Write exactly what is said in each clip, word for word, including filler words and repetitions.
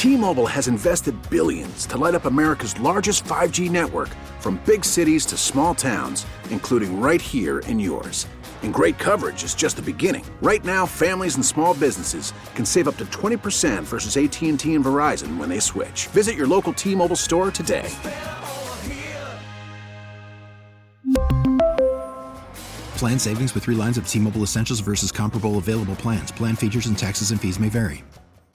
T-Mobile has invested billions to light up America's largest five G network, from big cities to small towns, including right here in yours. And great coverage is just the beginning. Right now, families and small businesses can save up to twenty percent versus A T and T and Verizon when they switch. Visit your local T-Mobile store today. Plan savings with three lines of T-Mobile Essentials versus comparable available plans. Plan features and taxes and fees may vary.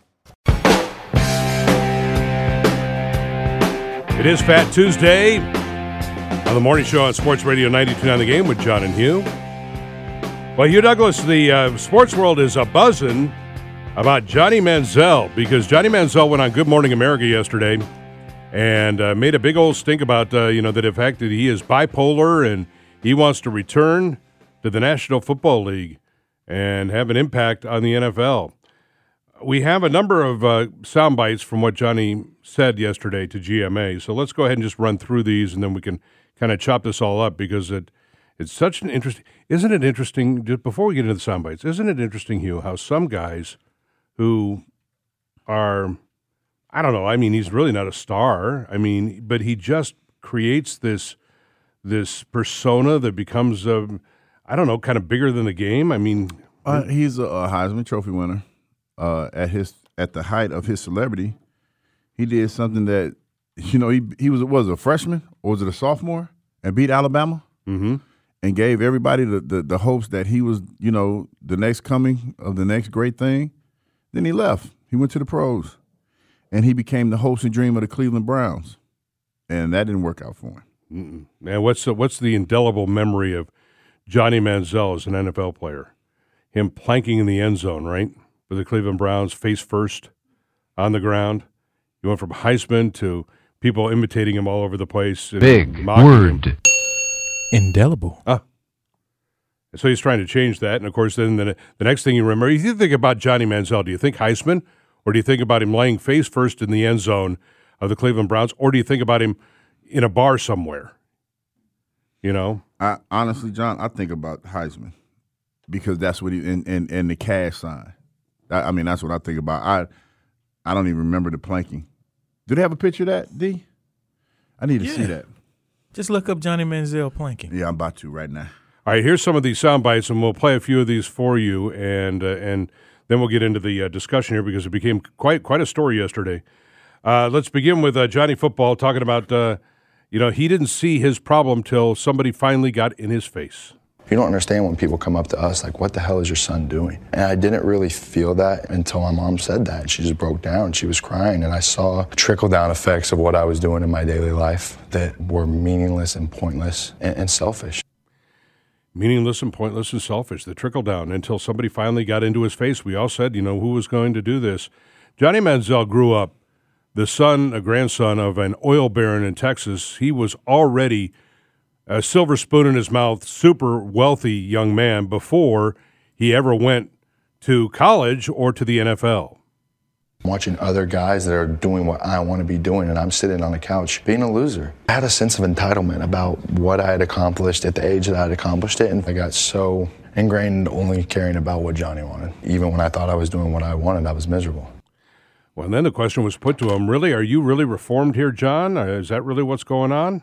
It is Fat Tuesday on the morning show on Sports Radio ninety-two point nine The Game with John and Hugh. Well, Hugh Douglas, the uh, sports world is a-buzzing about Johnny Manziel, because Johnny Manziel went on Good Morning America yesterday and uh, made a big old stink about, uh, you know, that the fact that he is bipolar and he wants to return to the National Football League and have an impact on the N F L. We have a number of uh, sound bites from what Johnny said yesterday to G M A, so let's go ahead and just run through these, and then we can kind of chop this all up, because it it's such an interesting – isn't it interesting, just before we get into the sound bites, isn't it interesting, Hugh, how some guys who are – I don't know, I mean, he's really not a star, I mean, but he just creates this this persona that becomes, um, I don't know, kind of bigger than the game. I mean – uh, he's a, a Heisman Trophy winner. Uh, at his at the height of his celebrity, he did something that, you know, he he was was it a freshman or was it a sophomore, and beat Alabama, mm-hmm. and gave everybody the, the the hopes that he was, you know, the next coming of the next great thing. Then he left. He went to the pros, and he became the hopes and dream of the Cleveland Browns, and that didn't work out for him. Mm-mm. Man, what's the, what's the indelible memory of Johnny Manziel as an N F L player? Him planking in the end zone, right? For the Cleveland Browns, face first on the ground. He went from Heisman to people imitating him all over the place. Big word. Him. Indelible. Ah. So he's trying to change that. And, of course, then the, the next thing you remember, you think about Johnny Manziel, do you think Heisman, or do you think about him laying face first in the end zone of the Cleveland Browns, or do you think about him in a bar somewhere? You know? I, honestly, John, I think about Heisman, because that's what he – and, and, and the cash sign. I mean, that's what I think about. I I don't even remember the planking. Do they have a picture of that, D? I need to yeah. see that. Just look up Johnny Manziel planking. Yeah, I'm about to right now. All right, here's some of these sound bites, and we'll play a few of these for you, and uh, and then we'll get into the uh, discussion here, because it became quite quite a story yesterday. Uh, let's begin with uh, Johnny Football talking about, uh, you know, he didn't see his problem till somebody finally got in his face. You don't understand when people come up to us like, what the hell is your son doing? And I didn't really feel that until my mom said that. She just broke down. She was crying. And I saw trickle-down effects of what I was doing in my daily life that were meaningless and pointless and, and selfish. Meaningless and pointless and selfish. The trickle-down until somebody finally got into his face. We all said, you know, who was going to do this? Johnny Manziel grew up the son, a grandson of an oil baron in Texas. He was already a silver spoon in his mouth, super wealthy young man before he ever went to college or to the N F L. Watching other guys that are doing what I want to be doing, and I'm sitting on a couch being a loser. I had a sense of entitlement about what I had accomplished at the age that I had accomplished it, and I got so ingrained only caring about what Johnny wanted. Even when I thought I was doing what I wanted, I was miserable. Well, and then the question was put to him, really, are you really reformed here, John? Is that really what's going on?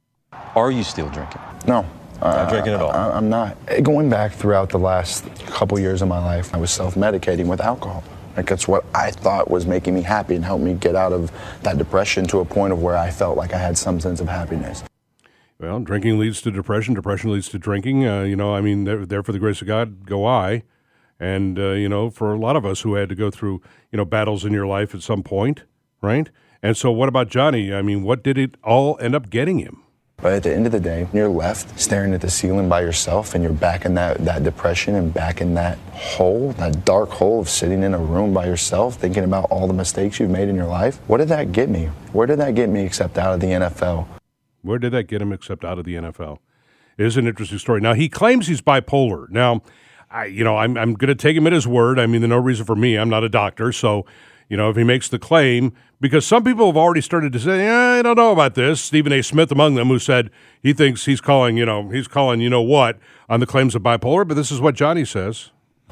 Are you still drinking? No. Not uh, drinking at all? I, I'm not. Going back throughout the last couple years of my life, I was self-medicating with alcohol. Like, that's what I thought was making me happy and helped me get out of that depression to a point of where I felt like I had some sense of happiness. Well, drinking leads to depression. Depression leads to drinking. Uh, you know, I mean, there, there for the grace of God, go I. And, uh, you know, for a lot of us who had to go through, you know, battles in your life at some point, right? And so what about Johnny? I mean, what did it all end up getting him? But at the end of the day, you're left staring at the ceiling by yourself, and you're back in that, that depression and back in that hole, that dark hole of sitting in a room by yourself, thinking about all the mistakes you've made in your life. What did that get me? Where did that get me except out of the N F L? Where did that get him except out of the N F L? It is an interesting story. Now, he claims he's bipolar. Now, I, you know, I'm, I'm going to take him at his word. I mean, there's no reason for me. I'm not a doctor, so you know, if he makes the claim, because some people have already started to say, yeah, I don't know about this. Stephen A. Smith among them, who said he thinks he's calling, you know, he's calling, you know what, on the claims of bipolar, but this is what Johnny says.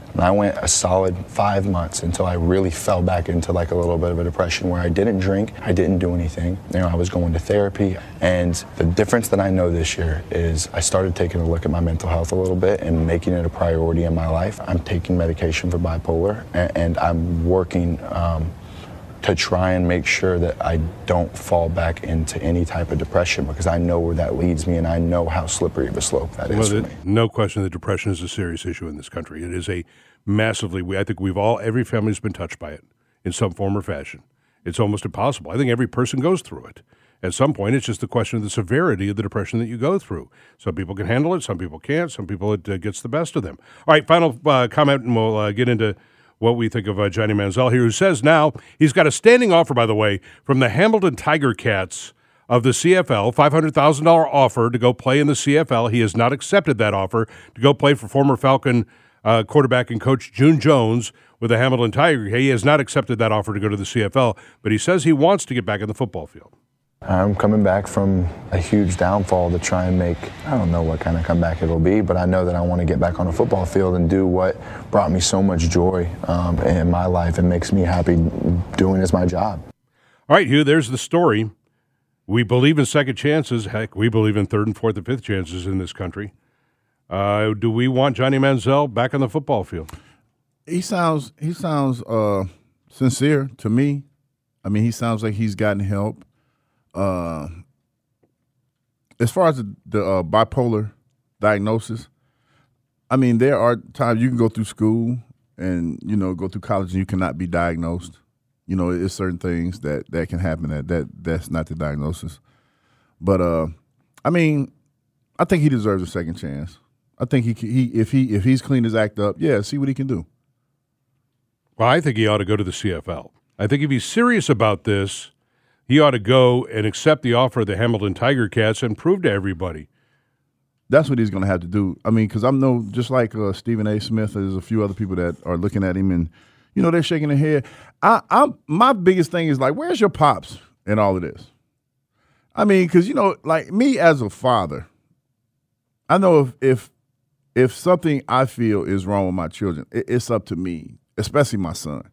And I went a solid five months until I really fell back into like a little bit of a depression where I didn't drink, I didn't do anything. You know, I was going to therapy. And the difference that I know this year is I started taking a look at my mental health a little bit and making it a priority in my life. I'm taking medication for bipolar, and, and I'm working um, to try and make sure that I don't fall back into any type of depression, because I know where that leads me and I know how slippery of a slope that well, is for the, me. No question that depression is a serious issue in this country. It is a massively, we, I think we've all, every family's been touched by it in some form or fashion. It's almost impossible. I think every person goes through it. At some point, it's just a question of the severity of the depression that you go through. Some people can handle it, some people can't, some people it uh, gets the best of them. All right, final uh, comment, and we'll uh, get into what we think of uh, Johnny Manziel here, who says now he's got a standing offer, by the way, from the Hamilton Tiger Cats of the C F L, five hundred thousand dollars offer to go play in the C F L. He has not accepted that offer to go play for former Falcon uh, quarterback and coach June Jones with the Hamilton Tiger. He has not accepted that offer to go to the C F L, but he says he wants to get back in the football field. I'm coming back from a huge downfall to try and make, I don't know what kind of comeback it'll be, but I know that I want to get back on a football field and do what brought me so much joy um, in my life and makes me happy doing as my job. All right, Hugh, there's the story. We believe in second chances. Heck, we believe in third and fourth and fifth chances in this country. Uh, do we want Johnny Manziel back on the football field? He sounds he sounds uh, sincere to me. I mean, he sounds like he's gotten help. Uh, as far as the, the uh, bipolar diagnosis, I mean, there are times you can go through school and, you know, go through college and you cannot be diagnosed. You know, it's certain things that, that can happen that, that that's not the diagnosis. But, uh, I mean, I think he deserves a second chance. I think he, he if he if he's cleaned his act up, yeah, see what he can do. Well, I think he ought to go to the C F L. I think if he's serious about this, he ought to go and accept the offer of the Hamilton Tiger Cats and prove to everybody. That's what he's going to have to do. I mean, because I'm no, just like uh, Stephen A. Smith, there's a few other people that are looking at him and, you know, they're shaking their head. I, I'm my biggest thing is like, where's your pops in all of this? I mean, because, you know, like me as a father, I know if if, if something I feel is wrong with my children, it, it's up to me, especially my son.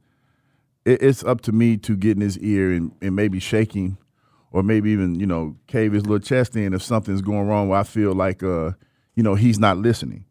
It's up to me to get in his ear and, and maybe shake him or maybe even, you know, cave his little chest in if something's going wrong where I feel like, uh, you know, he's not listening.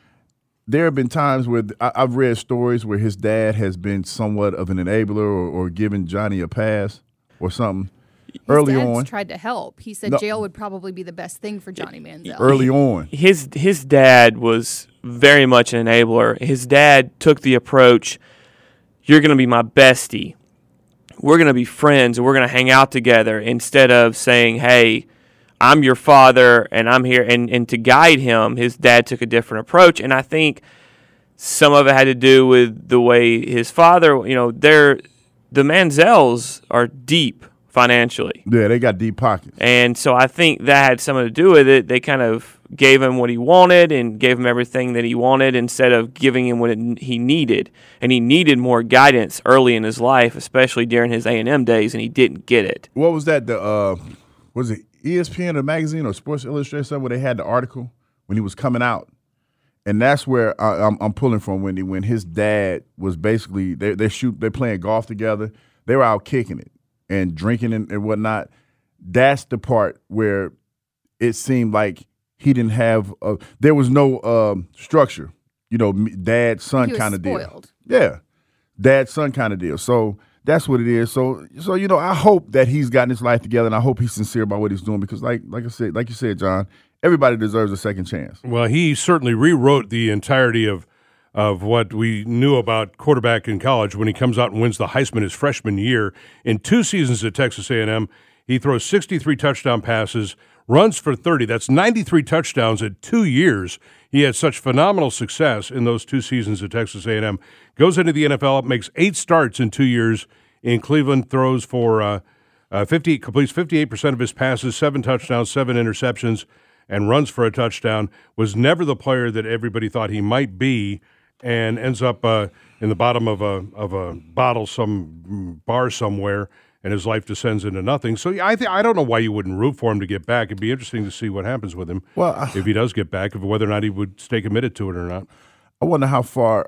There have been times where I, I've read stories where his dad has been somewhat of an enabler or, or giving Johnny a pass or something his early dad's on. tried to help. He said No. jail would probably be the best thing for Johnny Manziel. Early on. His, his dad was very much an enabler. His dad took the approach, you're going to be my bestie. We're going to be friends, and we're going to hang out together, instead of saying, hey, I'm your father, and I'm here. And, and to guide him, his dad took a different approach. And I think some of it had to do with the way his father, you know, they're, the Manziels are deep financially. Yeah, they got deep pockets. And so I think that had something to do with it. They kind of gave him what he wanted and gave him everything that he wanted instead of giving him what it, he needed. And he needed more guidance early in his life, especially during his A and M days, and he didn't get it. What was that? The uh, was it E S P N or magazine or Sports Illustrated something where they had the article when he was coming out? And that's where I, I'm, I'm pulling from, Wendy, when his dad was basically, they they shoot, they're playing golf together. They were out kicking it and drinking and, and whatnot. That's the part where it seemed like he didn't have, a, there was no um, structure, you know, dad, son kind of deal. Spoiled. Yeah, dad, son kind of deal. So that's what it is. So, so you know, I hope that he's gotten his life together, and I hope he's sincere about what he's doing because, like, like I said, like you said, John, everybody deserves a second chance. Well, he certainly rewrote the entirety of of what we knew about quarterback in college when he comes out and wins the Heisman his freshman year. In two seasons at Texas A and M, he throws sixty-three touchdown passes, runs for thirty. That's ninety-three touchdowns in two years. He had such phenomenal success in those two seasons at Texas A and M. Goes into the N F L, makes eight starts in two years in Cleveland, throws for uh, uh, fifty, completes fifty-eight percent of his passes, seven touchdowns, seven interceptions, and runs for a touchdown. Was never the player that everybody thought he might be, and ends up uh, in the bottom of a of a bottle, some bar somewhere, and his life descends into nothing. So yeah, I th- I don't know why you wouldn't root for him to get back. It'd be interesting to see what happens with him Well, I- if he does get back, if whether or not he would stay committed to it or not. I wonder how far,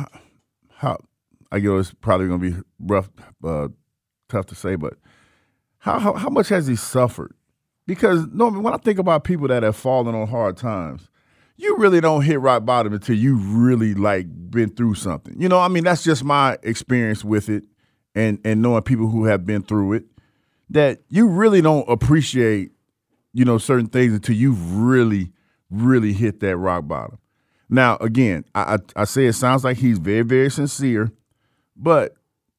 how, I guess it's probably going to be rough, uh, tough to say, but how, how how much has he suffered? Because normally when I think about people that have fallen on hard times, you really don't hit rock bottom until you really like been through something. You know, I mean, that's just my experience with it, and and knowing people who have been through it, that you really don't appreciate, you know, certain things until you've really, really hit that rock bottom. Now, again, I, I, I say it sounds like he's very, very sincere, but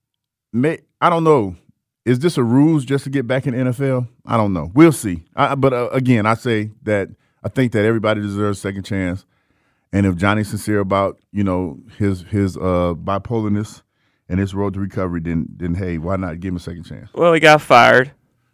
may, I don't know. Is this a ruse just to get back in the N F L? I don't know. We'll see. I, but, uh, again, I say that I think that everybody deserves a second chance. And if Johnny's sincere about, you know, his his uh, bipolarness and his road to recovery, then, then, hey, why not give him a second chance? Well, he got fired.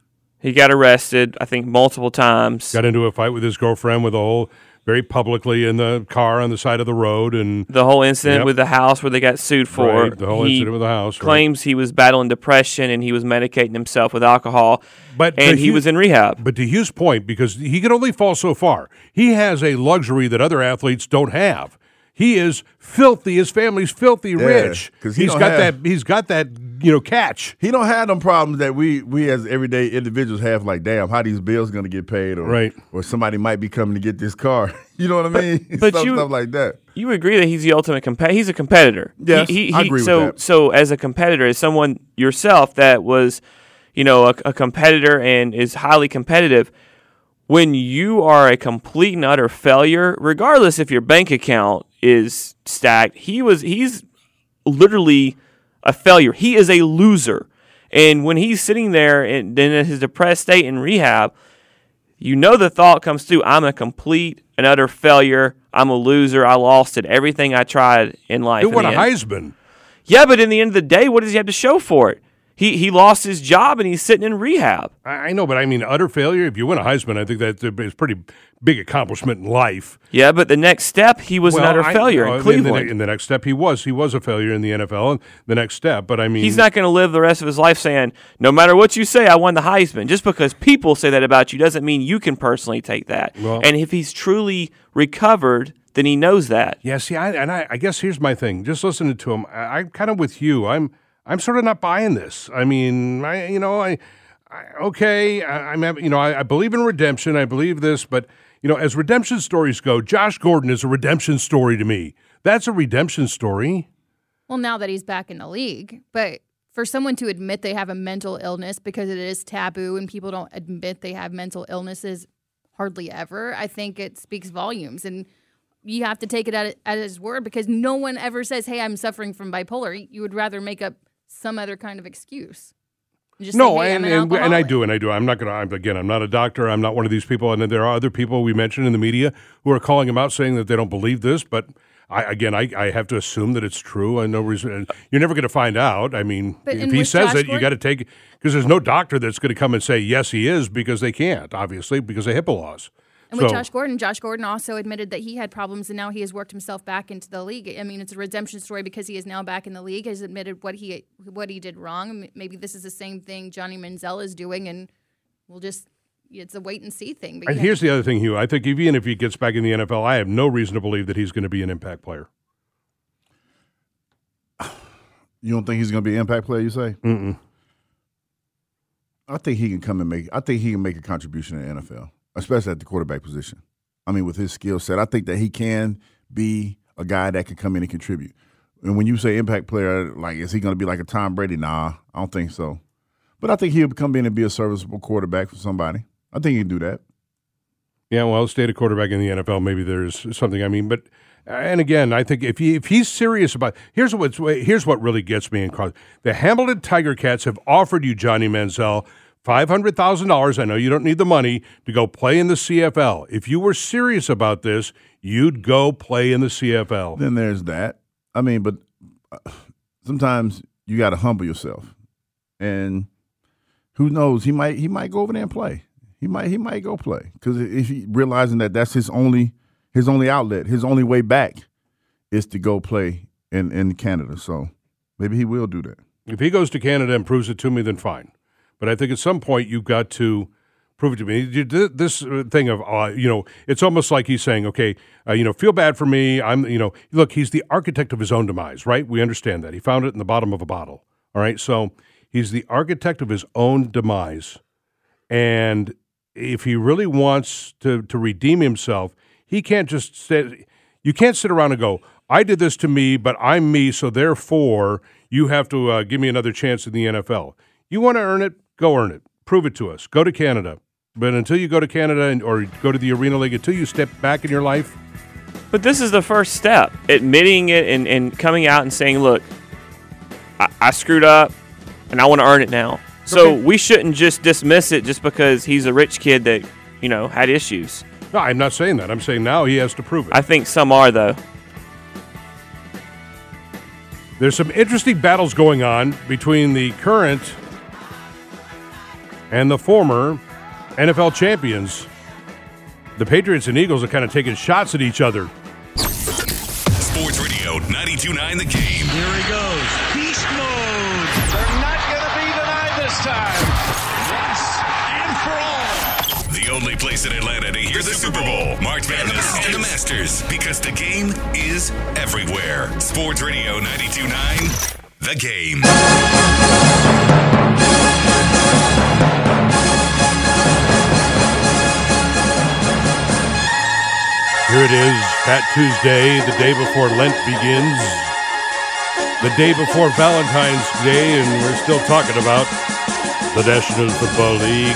He got arrested, I think, multiple times. Got into a fight with his girlfriend with a whole – very publicly in the car on the side of the road. And the whole incident yep. with the house where they got sued for. Right, the whole he incident with the house. Claims right. he was battling depression and he was medicating himself with alcohol. But and he Hugh, was in rehab. But to Hugh's point, because he can only fall so far, he has a luxury that other athletes don't have. He is filthy. His family's filthy yeah, rich. Because he he's got have, that. He's got that. You know, catch. He don't have them problems that we we as everyday individuals have. Like, damn, how these bills going to get paid, or right. or somebody might be coming to get this car. You know what I mean? But, but stuff, you, stuff like that. You agree that he's the ultimate competitor. He's a competitor. Yes, he, he, I agree so, with that. So, as a competitor, as someone yourself that was, you know, a, a competitor and is highly competitive. When you are a complete and utter failure, regardless if your bank account is stacked, he was he's literally a failure. He is a loser. And when he's sitting there in, in his depressed state in rehab, you know the thought comes through, I'm a complete and utter failure. I'm a loser. I lost at everything I tried in life. He won a end. Heisman. Yeah, but in the end of the day, what does he have to show for it? He he lost his job and he's sitting in rehab. I know, but I mean, utter failure. If you win a Heisman, I think that's a pretty big accomplishment in life. Yeah, but the next step, he was well, an utter I, failure no, in Cleveland. In the, in the next step, he was he was a failure in the N F L. And the next step, but I mean, he's not going to live the rest of his life saying, "No matter what you say, I won the Heisman." Just because people say that about you doesn't mean you can personally take that. Well, and if he's truly recovered, then he knows that. Yeah. See, I, and I, I guess here's my thing. Just listening to him, I, I'm kind of with you. I'm. I'm sort of not buying this. I mean, I, you know, I, I okay, I, I'm, you know, I, I believe in redemption. I believe this, but you know, as redemption stories go, Josh Gordon is a redemption story to me. That's a redemption story. Well, now that he's back in the league, but for someone to admit they have a mental illness because it is taboo and people don't admit they have mental illnesses hardly ever, I think it speaks volumes. And you have to take it at, at his word because no one ever says, "Hey, I'm suffering from bipolar." You would rather make up some other kind of excuse. Just no, say, hey, and, an and, and I do, and I do. I'm not going to, I'm, again, I'm not a doctor. I'm not one of these people. And then there are other people we mentioned in the media who are calling him out saying that they don't believe this. But I, again, I, I have to assume that it's true. I no reason. You're never going to find out. I mean, but if he says Josh it, Gordon, you got to take it because there's no doctor that's going to come and say, yes, he is, because they can't, obviously, because of HIPAA laws. And with so, Josh Gordon, Josh Gordon also admitted that he had problems, and now he has worked himself back into the league. I mean, it's a redemption story because he is now back in the league, has admitted what he what he did wrong. Maybe this is the same thing Johnny Manziel is doing, and we'll just it's a wait and see thing. But and yeah. here's the other thing, Hugh. I think even if he gets back in the N F L, I have no reason to believe that he's going to be an impact player. You don't think he's going to be an impact player? You say? Mm-mm. I think he can come and make. I think he can make a contribution in the N F L. Especially at the quarterback position. I mean, with his skill set, I think that he can be a guy that can come in and contribute. And when you say impact player, like, is he going to be like a Tom Brady? Nah, I don't think so. But I think he'll come in and be a serviceable quarterback for somebody. I think he can do that. Yeah, well, state a quarterback in the N F L, maybe there's something. I mean, but and again, I think if he if he's serious about here's what's here's what really gets me in cause the Hamilton Tiger Cats have offered you Johnny Manziel five hundred thousand dollars, I know you don't need the money, to go play in the C F L. If you were serious about this, you'd go play in the C F L. Then there's that. I mean, but sometimes you got to humble yourself. And who knows, he might he might go over there and play. He might he might go play because if he realizing that that's his only his only outlet, his only way back is to go play in, in Canada. So maybe he will do that. If he goes to Canada and proves it to me, then fine. But I think at some point you've got to Prove it to me. You did this thing of, uh, you know, it's almost like he's saying, okay, uh, you know, feel bad for me. I'm, you know, look, he's the architect of his own demise, right? We understand that. He found it in the bottom of a bottle, all right? So he's the architect of his own demise. And if he really wants to, to redeem himself, he can't just sit, you can't sit around and go, I did this to me, but I'm me, so therefore you have to uh, give me another chance in the N F L. You want to earn it? Go earn it. Prove it to us. Go to Canada. But until you go to Canada and, or go to the Arena League, until you step back in your life. But this is the first step, admitting it and, and coming out and saying, look, I, I screwed up and I want to earn it now. So okay. We shouldn't just dismiss it just because he's a rich kid that, you know, had issues. No, I'm not saying that. I'm saying now he has to prove it. I think some are, though. There's some interesting battles going on between the current and the former N F L champions. The Patriots and Eagles are kind of taking shots at each other. Sports Radio ninety-two point nine The Game. Here he goes. Beast mode. They're not going to be denied this time. Once and for all. The only place in Atlanta to hear the Super Bowl, March Madness, and the Masters. Because the game is everywhere. Sports Radio ninety-two point nine The Game. Here it is, Fat Tuesday, the day before Lent begins, the day before Valentine's Day, and we're still talking about the National Football League.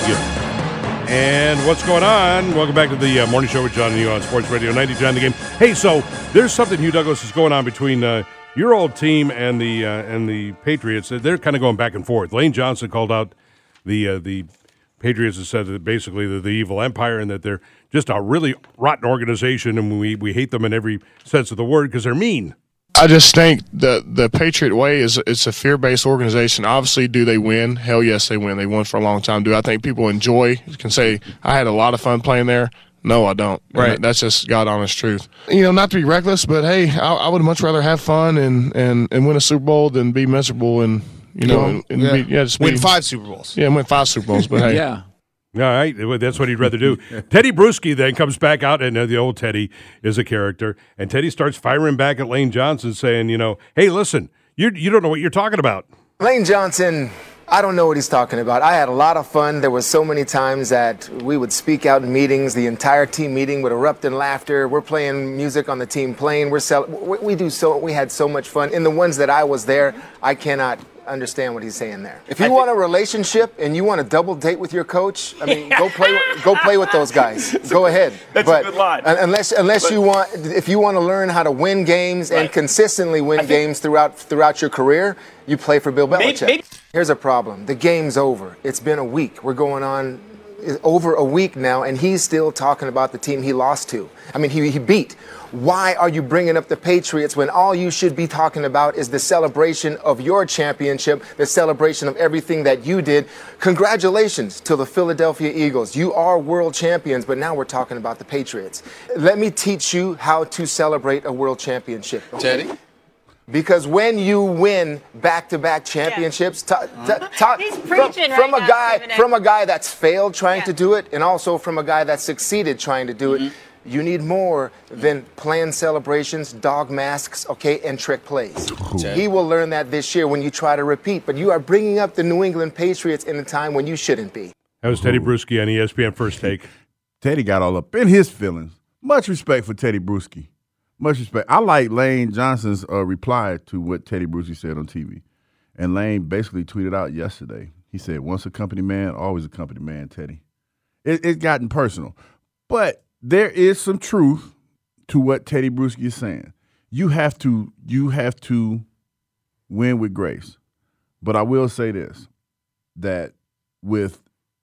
And what's going on? Welcome back to the uh, Morning Show with John and you on Sports Radio ninety-two point nine The Game. Hey, so there's something, Hugh Douglas, is going on between uh, your old team and the uh, and the Patriots. They're kind of going back and forth. Lane Johnson called out the uh, the Patriots and said that basically they're the evil empire and that they're just a really rotten organization, and we, we hate them in every sense of the word because they're mean. I just think the the Patriot way is it's a fear-based organization. Obviously, do they win? Hell yes, they win. They won for a long time. Do I think people enjoy, can say, I had a lot of fun playing there? No, I don't. Right. That, that's just God honest truth. You know, not to be reckless, but hey, I, I would much rather have fun and, and, and win a Super Bowl than be miserable and, you know, and, and yeah. Be, yeah, just win be, five Super Bowls. Yeah, win five Super Bowls, but hey. Yeah. All right, that's what he'd rather do. Teddy Bruschi then comes back out, and uh, the old Teddy is a character, and Teddy starts firing back at Lane Johnson saying, you know, hey, listen, you you don't know what you're talking about. Lane Johnson, I don't know what he's talking about. I had a lot of fun. There was so many times that we would speak out in meetings. The entire team meeting would erupt in laughter. We're playing music on the team plane. We're sell- we, we do so. We had so much fun. In the ones that I was there, I cannot understand what he's saying there. If you want a relationship and you want to double date with your coach, I mean, go play with, go play with those guys. Go ahead. That's but a good line. Unless unless but, you want, if you want to learn how to win games right. and consistently win think, games throughout throughout your career, you play for Bill Belichick. Maybe, maybe. Here's a problem. The game's over. It's been a week. We're going on over a week now, and he's still talking about the team he lost to. I mean, he, he beat. Why are you bringing up the Patriots when all you should be talking about is the celebration of your championship, the celebration of everything that you did? Congratulations to the Philadelphia Eagles. You are world champions, but now we're talking about the Patriots. Let me teach you how to celebrate a world championship. Okay? Teddy? Because when you win back-to-back championships, yeah. t- t- t- He's preaching from, from right a now, guy Stephen. from a guy that's failed trying yeah. to do it, and also from a guy that succeeded trying to do mm-hmm. it. You need more than planned celebrations, dog masks, okay, and trick plays. Teddy. He will learn that this year when you try to repeat. But you are bringing up the New England Patriots in a time when you shouldn't be. That was Teddy Bruschi on E S P N First Take. Teddy got all up in his feelings. Much respect for Teddy Bruschi. Much respect. I like Lane Johnson's uh, reply to what Teddy Bruschi said on T V. And Lane basically tweeted out yesterday. He said, once a company man, always a company man, Teddy. It, it's gotten personal. But there is some truth to what Teddy Bruschi is saying. You have to, you have to win with grace. But I will say this, that with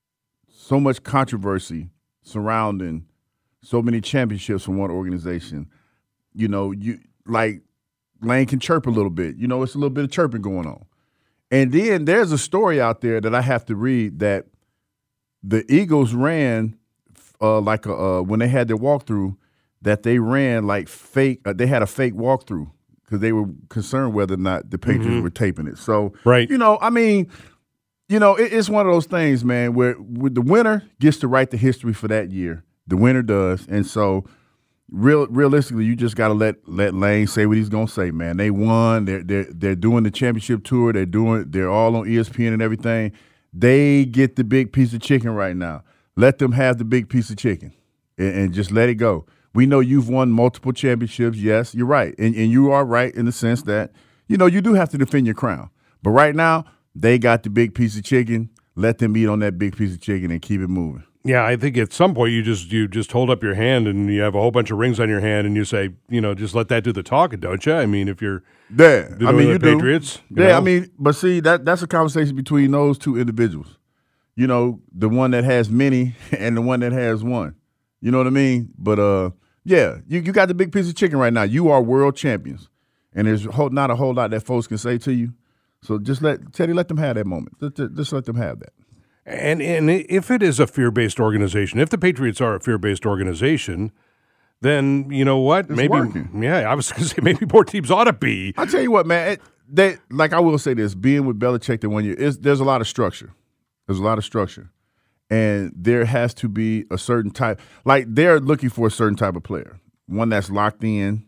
so much controversy surrounding so many championships from one organization, you know, you like Lane can chirp a little bit. You know, it's a little bit of chirping going on. And then there's a story out there that I have to read that the Eagles ran uh, like a, uh, when they had their walkthrough, that they ran like fake. Uh, they had a fake walkthrough because they were concerned whether or not the Patriots mm-hmm. were taping it. So, right. you know, I mean, you know, it, it's one of those things, man, where, where the winner gets to write the history for that year. The winner does. And so real realistically, you just got to let let Lane say what he's going to say, man. They won. They're, they're, they're doing the championship tour. They're doing. They're all on E S P N and everything. They get the big piece of chicken right now. Let them have the big piece of chicken and, and just let it go. We know you've won multiple championships. Yes, you're right. And, and you are right in the sense that, you know, you do have to defend your crown. But right now, they got the big piece of chicken. Let them eat on that big piece of chicken and keep it moving. Yeah, I think at some point you just you just hold up your hand and you have a whole bunch of rings on your hand and you say, you know, just let that do the talking, don't you? I mean, if you're yeah, I mean, the you Patriots, do. Yeah, know? I mean, but see, that that's a conversation between those two individuals. You know, the one that has many and the one that has one. You know what I mean? But uh, yeah, you you got the big piece of chicken right now. You are world champions, and there's whole, not a whole lot that folks can say to you. So just let Teddy let them have that moment. Just, just let them have that. And and if it is a fear-based organization, if the Patriots are a fear-based organization, then you know what? It's maybe working. Yeah, I was going to say maybe more teams ought to be. I'll tell you what, man. It, they like I will say this: being with Belichick the one year, is there's a lot of structure. There's a lot of structure, and there has to be a certain type. Like they're looking for a certain type of player, one that's locked in,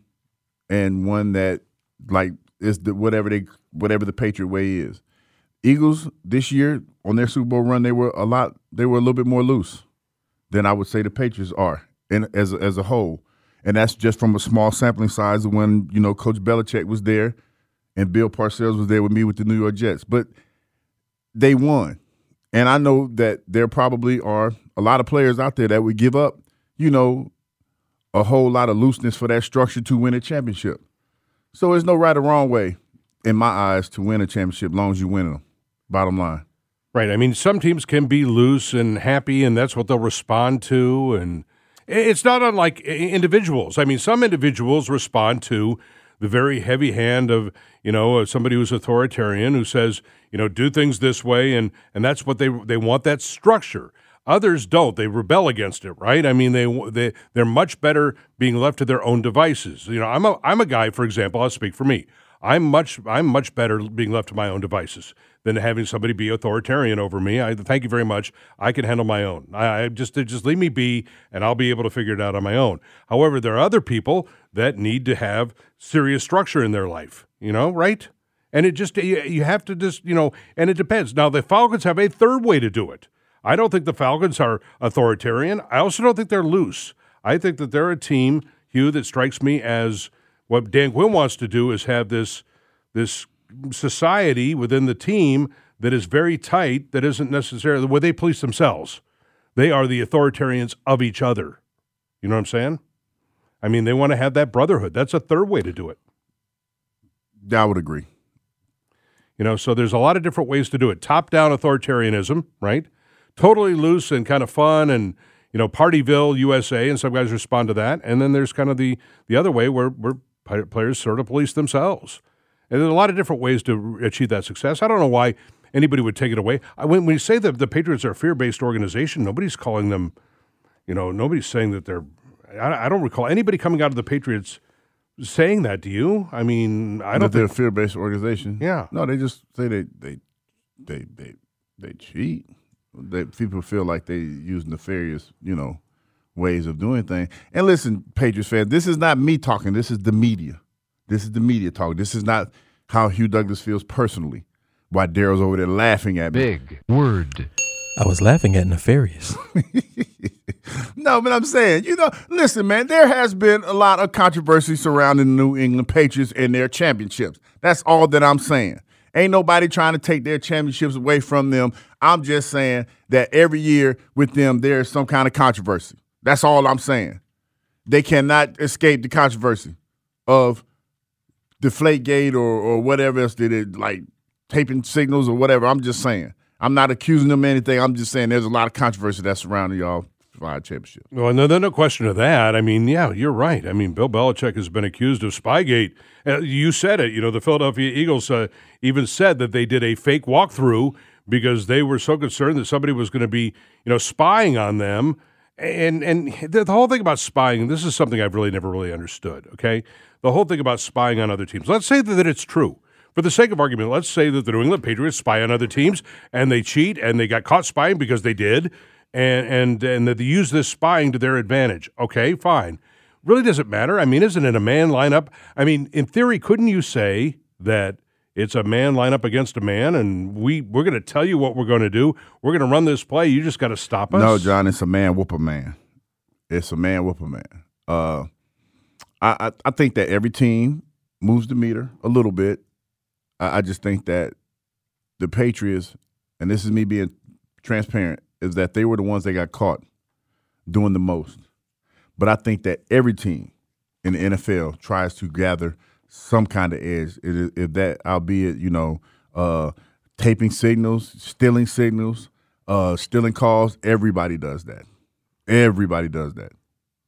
and one that like is the whatever they whatever the Patriot way is. Eagles this year on their Super Bowl run, they were a lot. They were a little bit more loose than I would say the Patriots are, and as a, as a whole, and that's just from a small sampling size of when you know Coach Belichick was there, and Bill Parcells was there with me with the New York Jets. But they won, and I know that there probably are a lot of players out there that would give up, you know, a whole lot of looseness for that structure to win a championship. So there's no right or wrong way, in my eyes, to win a championship, as long as you win them. Bottom line. Right. I mean, some teams can be loose and happy, and that's what they'll respond to. And it's not unlike individuals. I mean, some individuals respond to the very heavy hand of, you know, somebody who's authoritarian who says, you know, do things this way, and, and that's what they they want, that structure. Others don't. They rebel against it, right? I mean, they they they're much better being left to their own devices. You know, I'm a I'm a guy, for example. I'll speak for me. I'm much I'm much better being left to my own devices than having somebody be authoritarian over me. I thank you very much. I can handle my own. I, I just just leave me be, and I'll be able to figure it out on my own. However, there are other people that need to have serious structure in their life. You know, right? And it just you, you have to just you know, and it depends. Now the Falcons have a third way to do it. I don't think the Falcons are authoritarian. I also don't think they're loose. I think that they're a team, Hugh, that strikes me as what Dan Quinn wants to do is have this this society within the team that is very tight, that isn't necessarily where they police themselves. They are the authoritarians of each other. You know what I'm saying? I mean, they want to have that brotherhood. That's a third way to do it. I would agree. You know, so there's a lot of different ways to do it. Top-down authoritarianism, right? Totally loose and kind of fun and, you know, Partyville, U S A, and some guys respond to that. And then there's kind of the, the other way where, where players sort of police themselves. And there's a lot of different ways to achieve that success. I don't know why anybody would take it away. I, when, when you say that the Patriots are a fear-based organization, nobody's calling them, you know, nobody's saying that they're – I don't recall anybody coming out of the Patriots saying that, do you? I mean, I don't that they're think, a fear-based organization. Yeah. No, they just say they they they they, they cheat. They, people feel like they use nefarious, you know, ways of doing things. And listen, Patriots fans, this is not me talking. This is the media. This is the media talking. This is not how Hugh Douglas feels personally. Why Daryl's over there laughing at me. Big word. I was laughing at nefarious. No, but I'm saying, you know, listen, man, there has been a lot of controversy surrounding the New England Patriots and their championships. That's all that I'm saying. Ain't nobody trying to take their championships away from them. I'm just saying that every year with them, there's some kind of controversy. That's all I'm saying. They cannot escape the controversy of Deflategate or, or whatever else they did, like taping signals or whatever. I'm just saying. I'm not accusing them of anything. I'm just saying there's a lot of controversy that's surrounding y'all five championship. Well, no, there's no question of that. I mean, yeah, you're right. I mean, Bill Belichick has been accused of Spygate. Uh, you said it. You know, the Philadelphia Eagles uh, even said that they did a fake walkthrough because they were so concerned that somebody was going to be, you know, spying on them. And and the, the whole thing about spying, this is something I've really never really understood, okay? The whole thing about spying on other teams. Let's say that it's true. For the sake of argument, let's say that the New England Patriots spy on other teams and they cheat and they got caught spying because they did, and and and that they use this spying to their advantage. Okay, fine. Really doesn't matter. I mean, isn't it a man lineup? I mean, in theory, couldn't you say that it's a man lineup against a man, and we, we're going to tell you what we're going to do. We're going to run this play. You just got to stop us? No, John, it's a man whoop a man. It's a man whoop a man. Uh, I, I, I think that every team moves the meter a little bit. I, I just think that the Patriots, and this is me being transparent, is that they were the ones that got caught doing the most. But I think that every team in the N F L tries to gather some kind of edge. If, if that, albeit, you know, uh, taping signals, stealing signals, uh, stealing calls, everybody does that. Everybody does that.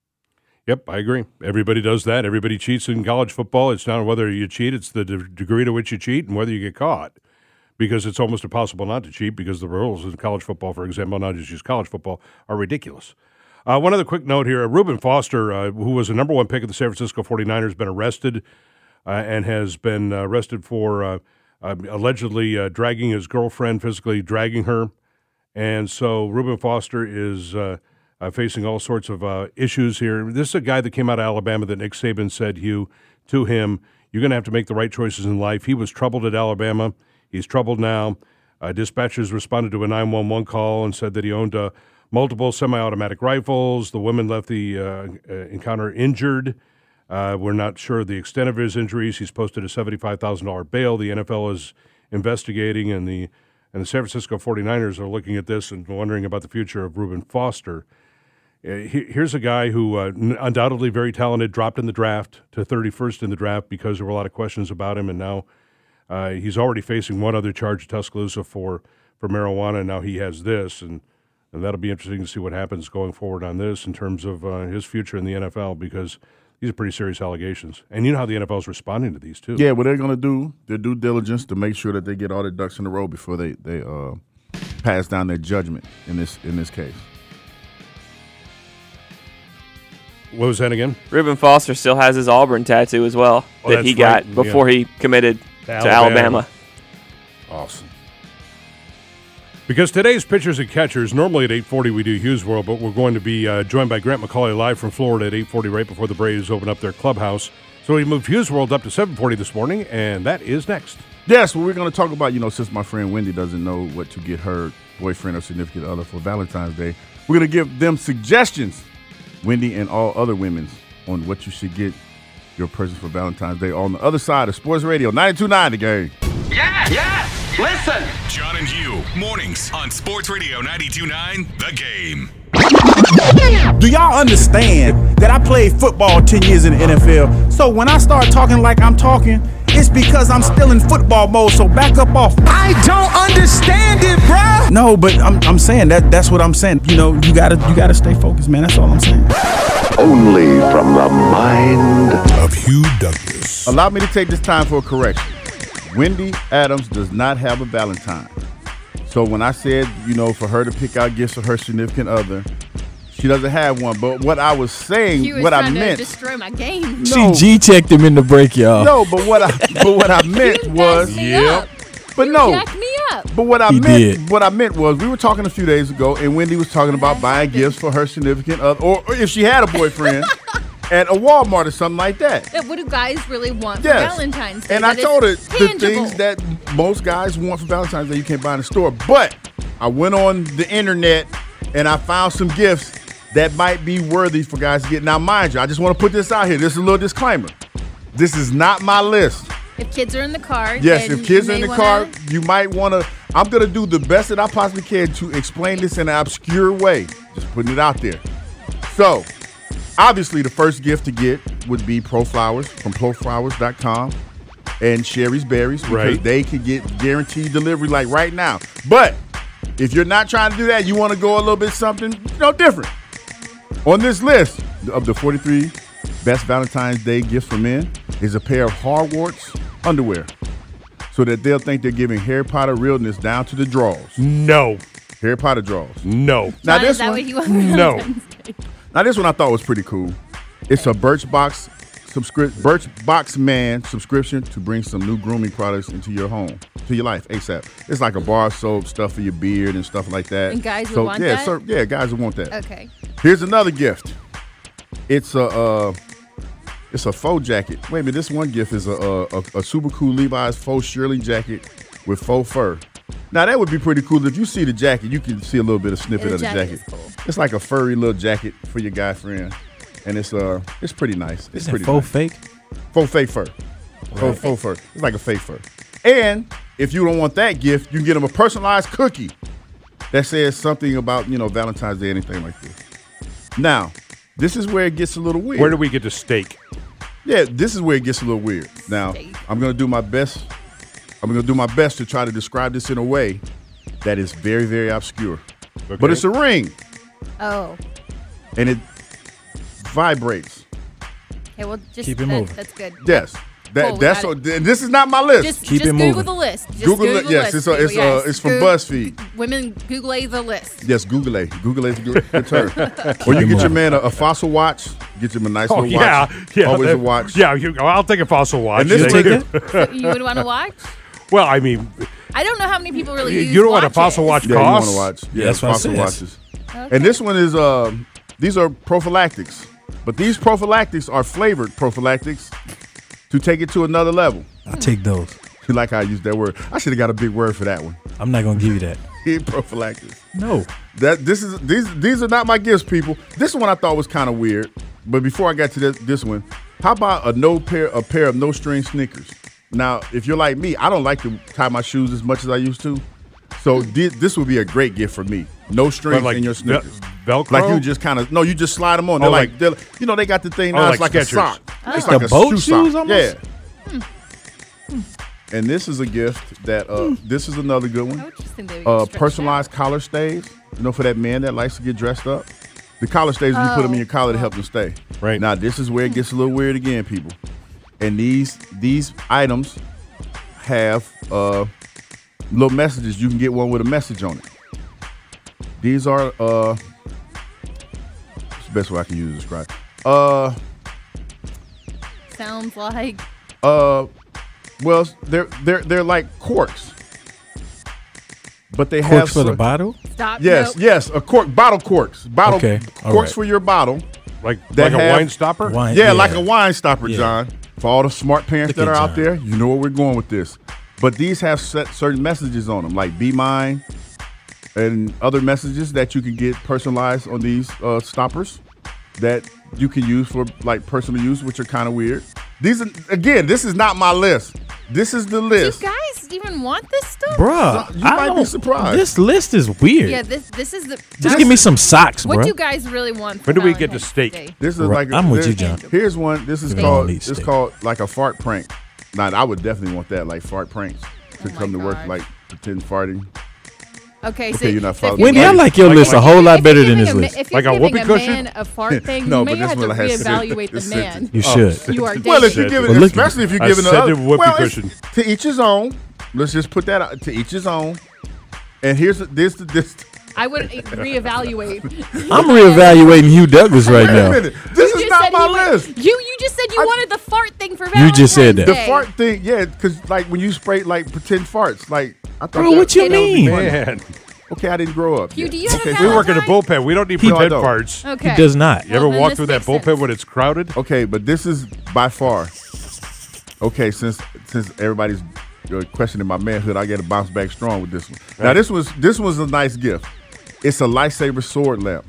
Yep, I agree. Everybody does that. Everybody cheats in college football. It's not whether you cheat, it's the de- degree to which you cheat and whether you get caught. Because it's almost impossible not to cheat because the rules in college football, for example, not just use college football, are ridiculous. Uh, one other quick note here. Reuben Foster, uh, who was the number one pick of the San Francisco forty-niners, been arrested uh, and has been uh, arrested for uh, uh, allegedly uh, dragging his girlfriend, physically dragging her. And so Reuben Foster is uh, uh, facing all sorts of uh, issues here. This is a guy that came out of Alabama that Nick Saban said, Hugh, to him, you're going to have to make the right choices in life. He was troubled at Alabama. He's troubled now. Uh, dispatchers responded to a nine one one call and said that he owned uh, multiple semi-automatic rifles. The woman left the uh, uh, encounter injured. Uh, we're not sure the extent of his injuries. He's posted a seventy-five thousand dollars bail. The N F L is investigating, and the and the San Francisco forty-niners are looking at this and wondering about the future of Reuben Foster. Uh, he, here's a guy who uh, undoubtedly very talented, dropped in the draft to thirty-first in the draft because there were a lot of questions about him, and now uh, he's already facing one other charge in Tuscaloosa for, for marijuana, and now he has this, and And that'll be interesting to see what happens going forward on this in terms of uh, his future in the N F L, because these are pretty serious allegations. And you know how the N F L is responding to these, too. Yeah, what they're going to do, their due diligence to make sure that they get all their ducks in a row before they, they uh, pass down their judgment in this in this case. What was that again? Reuben Foster still has his Auburn tattoo as well oh, that he got right. before yeah. he committed to, to Alabama. Alabama. Awesome. Because today's pitchers and catchers, normally at eight forty we do Hughes World, but we're going to be uh, joined by Grant McCauley live from Florida at eight forty right before the Braves open up their clubhouse. So we moved Hughes World up to seven forty this morning, and that is next. Yes, well, we're going to talk about, you know, since my friend Wendy doesn't know what to get her boyfriend or significant other for Valentine's Day, we're going to give them suggestions, Wendy and all other women, on what you should get your present for Valentine's Day on the other side of Sports Radio ninety-two point nine The Game. Yes, yes, listen. John and Hugh, mornings on Sports Radio ninety-two point nine The Game. Do y'all understand that I played football ten years in the N F L? So when I start talking like I'm talking, it's because I'm still in football mode, so back up off. I don't understand it, bro. No, but I'm I'm saying that that's what I'm saying. You know, you gotta you gotta stay focused, man. That's all I'm saying. Only from the mind of Hugh Douglas. Allow me to take this time for a correction. Wendy Adams does not have a Valentine. So when I said, you know, for her to pick out gifts for her significant other, she doesn't have one. But what I was saying, He was what I trying meant, to destroy my game. No. She G-checked him in the break, y'all. no, but what I but what I meant was, me up. but You no, jacked me up. but what I He meant, did. what I meant was, we were talking a few days ago, and Wendy was talking about buying gifts for her significant other, or, or if she had a boyfriend, at a Walmart or something like that. That what do guys really want Yes. for Valentine's Day? And I that told her is the tangible. things that most guys want for Valentine's Day you can't buy in the store. But I went on the internet and I found some gifts that might be worthy for guys to get. Now, mind you, I just want to put this out here. This is a little disclaimer. This is not my list. If kids are in the car, Yes, then if kids you are in may the wanna- car, you might want to. I'm going to do the best that I possibly can to explain this in an obscure way. Just putting it out there. So, obviously, the first gift to get would be Pro Flowers from pro flowers dot com and Sherry's Berries, because Right. they can get guaranteed delivery like right now. But if you're not trying to do that, you want to go a little bit something, you know, different. On this list of the forty-three best Valentine's Day gifts for men is a pair of Harwards underwear, so that they'll think they're giving Harry Potter realness down to the draws. No. Harry Potter draws. No. Now John, this is that one, what you want for No. Valentine's Day? now this one I thought was pretty cool. It's a Birchbox subscri- Birchbox Man subscription to bring some new grooming products into your home, to your life ASAP. It's like a bar soap, stuff for your beard and stuff like that. And guys would so, want yeah, that? So, yeah, guys would want that. Okay. Here's another gift. It's a uh, it's a faux jacket. Wait a minute, this one gift is a, a, a, a super cool Levi's faux Shirley jacket with faux fur. Now, that would be pretty cool. If you see the jacket, you can see a little bit of snippet Yeah, the of the jacket jacket. is cool. It's like a furry little jacket for your guy friend. And it's uh, it's pretty nice. It's Isn't pretty it faux nice. fake? Faux fake fur. Faux, faux fur. It's like a fake fur. And if you don't want that gift, you can get them a personalized cookie that says something about, you know, Valentine's Day, anything like this. Now, this is where it gets a little weird. Where do we get to steak? Yeah, this is where it gets a little weird. Now, I'm going to do my best. I'm going to do my best to try to describe this in a way that is very, very obscure. Okay. But it's a ring, Oh. and it vibrates. Okay, well, just Keep it that, moving. That's good. Yes. That, Cool, we that's got what, and this is not my list. Just, Keep just it Google moving. the list. Just Google Google it. the Yes, list. it's a, it's people, yes. uh, it's from Goog- BuzzFeed. Women Google the list. Yes, Google it. Google it. Good, good term. Or you get your man a, a fossil watch. Get him a nice Oh, little yeah. watch. yeah Always that- a watch. Yeah, you, I'll take a fossil watch. And this Thank one- you. So you would want to watch? Well, I mean, I don't know how many people really you, use you know what a fossil watches. watch Yeah, you want costs? to watch. Yeah, Yeah, it's that's what fossil it says. watches. Okay. And this one is, um, these are prophylactics. But these prophylactics are flavored prophylactics to take it to another level. I'll take those. You like how I use that word. I should have got a big word for that one. I'm not gonna give you that. Prophylactics. No. That this is these these are not my gifts, people. This one I thought was kind of weird. But before I got to this, this one, how about a no pair a pair of no string sneakers? Now, if you're like me, I don't like to tie my shoes as much as I used to. So thi- this would be a great gift for me. No strings But like in your Vel- sneakers. Velcro? Like you just kind of no, you just slide them on. Oh, They're like- like, they're, you know, they got the thing Oh, now. It's like like a Skechers. sock. Oh. It's Like like the a boat shoe shoes sock. almost? Yeah. And this is a gift that uh, this is another good one. I would just think they would Uh, get stretched personalized collar stays. You know, for that man that likes to get dressed up. The collar stays, you put them in your collar to help them stay. Right. Now, this is where it gets a little weird again, people. And these these items have uh, little messages. You can get one with a message on it. These are uh, it's the best way I can use to describe. Uh, Sounds like uh, well, they're they're they're like corks, but they have Corks for the sort- bottle? stop. Yes, nope. yes, a cork, bottle corks, bottle Okay, all corks right. for your bottle. Like, That like a have- wine stopper? Wine- Yeah, like a wine stopper, Yeah. John. For all the smart parents Look that are at out John. there, you know where we're going with this. But these have set certain messages on them, like "Be Mine" and other messages that you can get personalized on these uh, stoppers that you can use for like personal use, which are kind of weird. These are, again, this is not my list. This is the Do you list. guys even want this stuff? Bruh, You I might be don't- surprised. This list is weird. Yeah, this this is the. Just give me some socks, What bruh. do you guys really want? For When do we get to Valentine's steak? Day? This is Right, like I'm with you, this- John. Here's one. This is We called. don't need It's steak. called like a fart prank. Now, I would definitely want that, like fart pranks, to Oh my come to work, gosh. like pretend farting. Okay, so Okay, you're not so if following you're Wendy, I giving- like your Like- list a like- whole lot if better you're than giving this a ma- list. If you're Like a giving whoopee a cushion? man a fart thing, No, you but may this have to one has reevaluate the it's man. scented. You Oh, should. You are Well, if dating. you're giving, Well, look- especially if you're A giving a scented whoopee well, it's cushion. to each his own. Let's just put that out to each his own. And here's this this. I would reevaluate. I'm reevaluating Hugh Douglas right Wait a now. minute. This You is just not said my you wa- list. You you just said you I- wanted the fart thing for You Valentine's just said that. The Day. fart thing, yeah, because like when you spray like pretend farts, like I thought. Bro, that- what you that would be mean? funny. Man, Okay, I didn't grow up. Hugh, yet. do you have a okay, we work in a Valentine? bullpen. We don't need No, I pretend don't. farts. Okay. He does not. You ever Well, then walk this through that makes bullpen sense. when it's crowded? Okay, but this is by far. Okay, since since everybody's uh, questioning my manhood, I got to bounce back strong with this one. Now Right. this was this was a nice gift. It's a lightsaber sword lamp.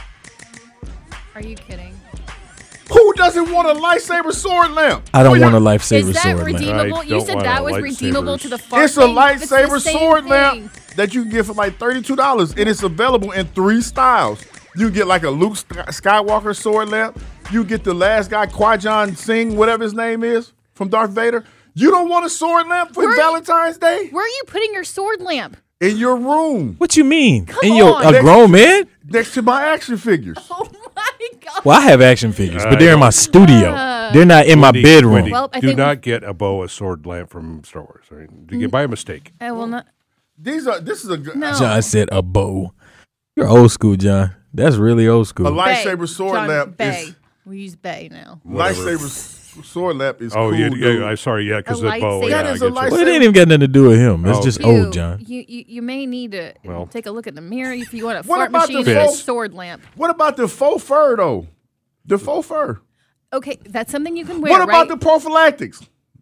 Are you kidding? Who doesn't want a lightsaber sword lamp? I don't Well, want a yeah, lifesaver Is that sword, man. redeemable? I You don't said want that a was redeemable lightsabers. to the fart It's a thing? It's the lightsaber same sword thing. lamp that you can get for like thirty-two dollars, and it's available in three styles. You get like a Luke Sky- Skywalker sword lamp. You get the last guy, Qui-Gon Singh, whatever his name is, from Darth Vader. You don't want a sword lamp for Where are you- Valentine's Day? Where are you putting your sword lamp? In your room, What you mean? Come In your on. a grown man? next to my action figures. Oh my god! Well, I have action figures, but I they're in my don't- studio. Uh, They're not in my Wendy, bedroom. Wendy, Well, I do think- not get a bow a sword lamp from Star Wars. I mean, you get by a mistake. I will not. These are. This is a. No. John said a bow. You're old school, John. That's really old school. A lightsaber Bay. sword John, lamp Bay. is We use Bay now. Whatever. lightsaber sword lap is oh, cool. you, dude. yeah, I'm sorry, yeah, because A the bow. lightsaber. Yeah, That I is get a you. lightsaber. Well, it ain't even got nothing to do with him. It's Oh, just okay. You, old, John. You, you you may need to Well. take a look in the mirror if you want a What fart about the machine and a faux- sword lamp. What about the faux fur though? The faux fur. Okay, that's something you can wear. What about right? the prophylactics?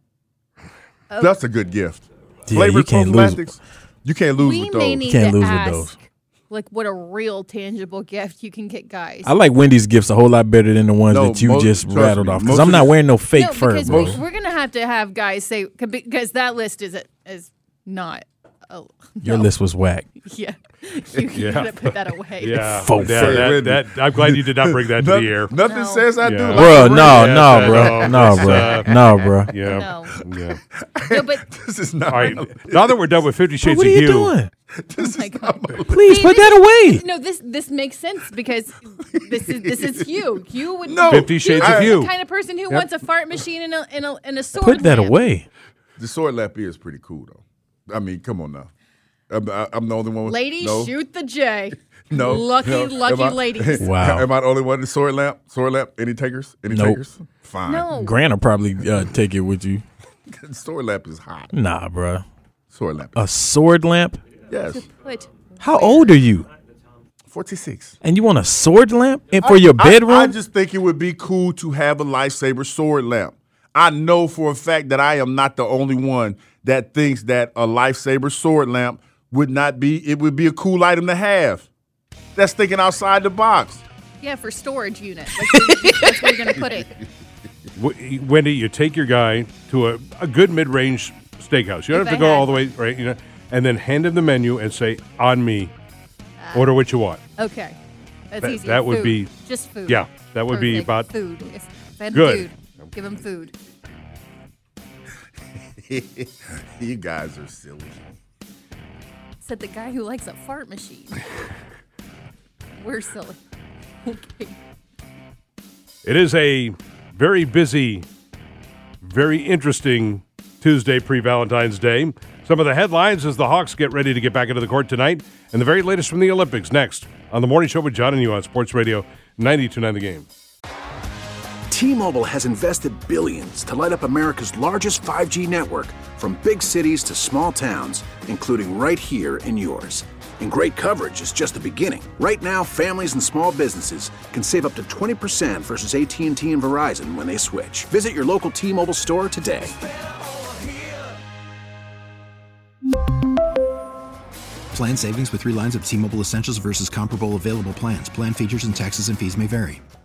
Oh. That's a good gift. Yeah, Flavored you can't lose. prophylactics. You can't lose We with may those. need Can't to lose with ask, those. like, what a real tangible gift you can get guys. I like Wendy's gifts a whole lot better than the ones No, that you most- just trust rattled me, off. most Because I'm of not the- wearing no fake no, fur, because bro. we're gonna have to have guys say because that list is is not. Oh, Your no. list was whack. Yeah, you Yeah. gotta put that away. Yeah, Faux yeah, fur. that, that, I'm glad you did not bring that to Nothing, the air. nothing No. says I do. Yeah. Like Bro, a no, ring. no, Yeah, bro. no, No, it's, bro. uh, No, bro. Yeah, No. yeah. No, but This is not. All right, now that we're done with Fifty Shades What of are you Hue, doing? This oh my is God. not my- Please See, put this- that away. No, this this makes sense because this is this is Hugh. Hugh would No. Fifty Shades Hugh of is Hue. the kind of person who wants a fart machine and a and a, and a sword. Put that lamp. away. The sword lap is pretty cool though. I mean, come on now. I'm, I- I'm the only one. With, Ladies, no, shoot the J. no, lucky, no. lucky Am I- ladies. Wow. Am I the only one with the sword lamp? Sword lamp? Any takers? Any Nope. takers? Fine. No, Grant will probably uh, take it with you. The sword lamp is hot. Nah, bro. Sword lamp. A sword lamp? Yes. put How old are you? forty-six. And you want a sword lamp and for I- your I- bedroom? I, just think it would be cool to have a lightsaber sword lamp. I know for a fact that I am not the only one that thinks that a lightsaber sword lamp would not be, it would be a cool item to have. That's thinking outside the box. yeah, for storage unit. Like, that's where you're gonna put it. W- Wendy, you take your guy to a, a good mid-range steakhouse. You don't If have to I go had- all the way, right? You know, and then hand him the menu and say, "On me, order what you want." Okay, that's That- easy. that would Food. be- just food. Yeah, that would be Perfect. about food. If, if I had Good. food, give him food. You guys are silly. Said the guy who likes a fart machine. We're silly. Okay. It is a very busy, very interesting Tuesday pre-Valentine's Day. Some of the headlines as the Hawks get ready to get back into the court tonight, and the very latest from the Olympics next on the Morning Show with John and you on Sports Radio ninety-two point nine The Game. T-Mobile has invested billions to light up America's largest five G network, from big cities to small towns, including right here in yours. And great coverage is just the beginning. Right now, families and small businesses can save up to twenty percent versus A T and T and Verizon when they switch. Visit your local T-Mobile store today. Plan savings with three lines of T-Mobile Essentials versus comparable available plans. Plan features and taxes and fees may vary.